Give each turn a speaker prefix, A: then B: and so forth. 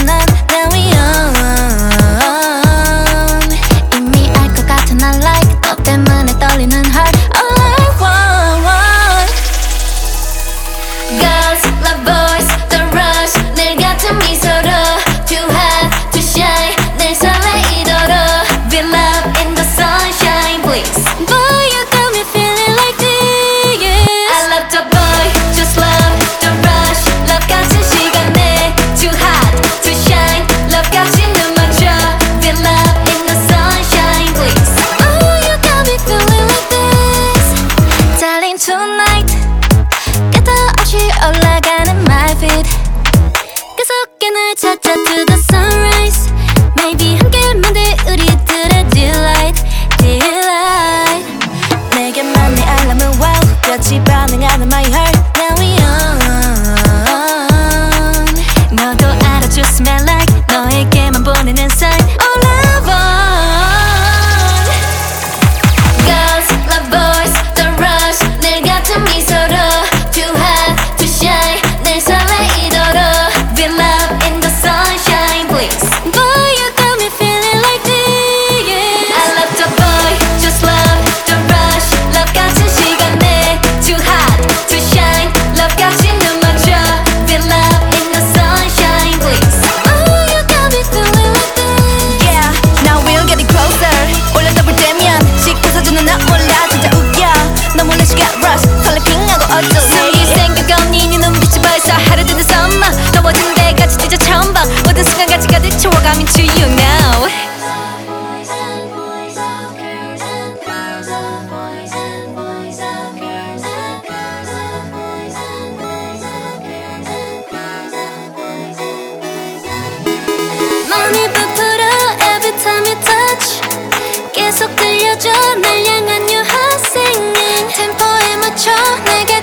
A: 난 Now we on. 이미 알 것 같은 I like 너 때문에 떨리는 heart. All I want. Girls love boys the rush 늘 같은 미소로 Too hot to shine 늘 설레이도록 Feel love in the sunshine please. Boy you got me feeling like this. I love the boy just love the rush love 같은 시간에 Too hot to shine love 같이 눈 맞춰 Feel love in the sunshine please. Oh you got me feeling like this. Darling tonight 끝도 없이 올라가는 my feet 계속해 널 찾아 to the sunrise. Maybe 함께하면 돼 우리들의 delight delight. 내게만 내 알람은 wow 같이 반응하는 my heart. Now we on. 너도 알아줬으면 like 너에게만 보내는 sign. All I want. Girls love boys the rush 늘 같은 미소로 Too hot to shine 늘 설레이도록 Feel love in the sunshine please. Boy you got me feeling like this. I love the boy just love the rush love 같은 시간에 Too hot to shine love 같이 눈 맞춰 Feel love in the sunshine please. Oh you got me feeling like this.
B: Yeah, now we're getting closer. 올려다볼 때면 시켜서주는 나 몰라 진짜 웃겨. 너 몰래 시간 rush 설레킹하고 어쩌
A: 숨이 생겨가니 네 눈빛이 벌써 하루 드는 summer. 더워진 데까지 뛰자 처음 봐 모든 순간 같이 가득 채워가면 to you now. 맘이 부풀어 every time you touch 계속 들려줘 날 향한 유화 singing 템포에 맞춰 내게